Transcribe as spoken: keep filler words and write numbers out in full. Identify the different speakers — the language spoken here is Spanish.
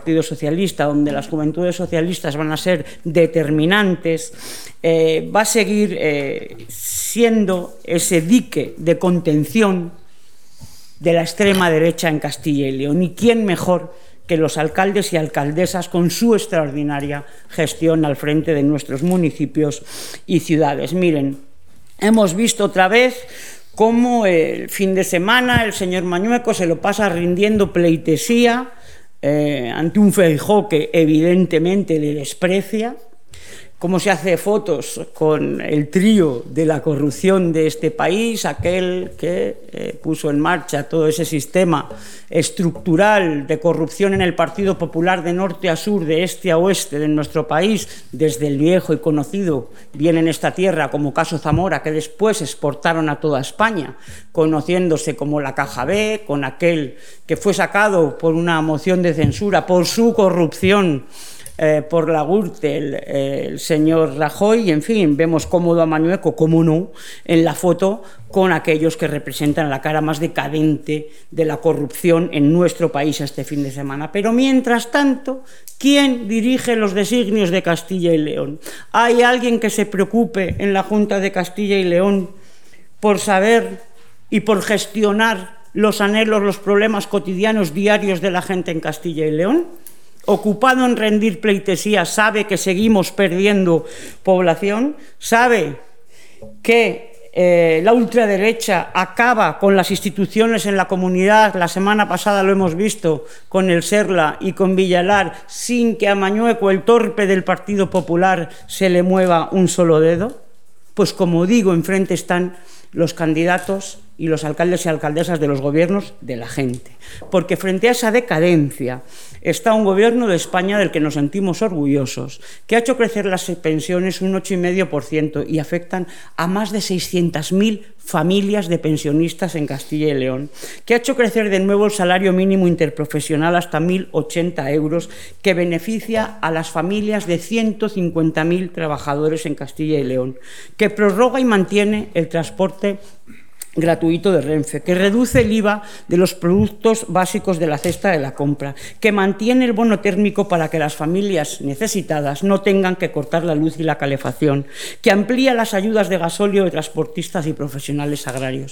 Speaker 1: Partido Socialista, donde las juventudes socialistas van a ser determinantes, eh, va a seguir eh, siendo ese dique de contención de la extrema derecha en Castilla y León. ¿Y quién mejor que los alcaldes y alcaldesas con su extraordinaria gestión al frente de nuestros municipios y ciudades? Miren, hemos visto otra vez cómo el fin de semana el señor Mañueco se lo pasa rindiendo pleitesía eh, ante un Feijóo que evidentemente le desprecia, cómo se hace fotos con el trío de la corrupción de este país, aquel que eh, puso en marcha todo ese sistema estructural de corrupción en el Partido Popular de norte a sur, de este a oeste de nuestro país, desde el viejo y conocido bien en esta tierra como caso Zamora, que después exportaron a toda España, conociéndose como la Caja B, con aquel que fue sacado por una moción de censura por su corrupción Eh, por la Gürtel, eh, el señor Rajoy, y en fin, vemos cómodo a Mañueco, cómo no, en la foto con aquellos que representan la cara más decadente de la corrupción en nuestro país este fin de semana. Pero mientras tanto, ¿quién dirige los designios de Castilla y León? ¿Hay alguien que se preocupe en la Junta de Castilla y León por saber y por gestionar los anhelos, los problemas cotidianos diarios de la gente en Castilla y León? Ocupado en rendir pleitesía, sabe que seguimos perdiendo población, sabe que eh, la ultraderecha acaba con las instituciones en la comunidad. La semana pasada lo hemos visto con el Serla y con Villalar, sin que a Mañueco, el torpe del Partido Popular, se le mueva un solo dedo. Pues como digo, enfrente están los candidatos y los alcaldes y alcaldesas de los gobiernos de la gente, porque frente a esa decadencia está un gobierno de España del que nos sentimos orgullosos, que ha hecho crecer las pensiones un ocho coma cinco por ciento y afectan a más de seiscientas mil familias de pensionistas en Castilla y León, que ha hecho crecer de nuevo el salario mínimo interprofesional hasta mil ochenta euros, que beneficia a las familias de ciento cincuenta mil trabajadores en Castilla y León, que prorroga y mantiene el transporte gratuito de Renfe, que reduce el I V A de los productos básicos de la cesta de la compra, que mantiene el bono térmico para que las familias necesitadas no tengan que cortar la luz y la calefacción, que amplía las ayudas de gasóleo de transportistas y profesionales agrarios.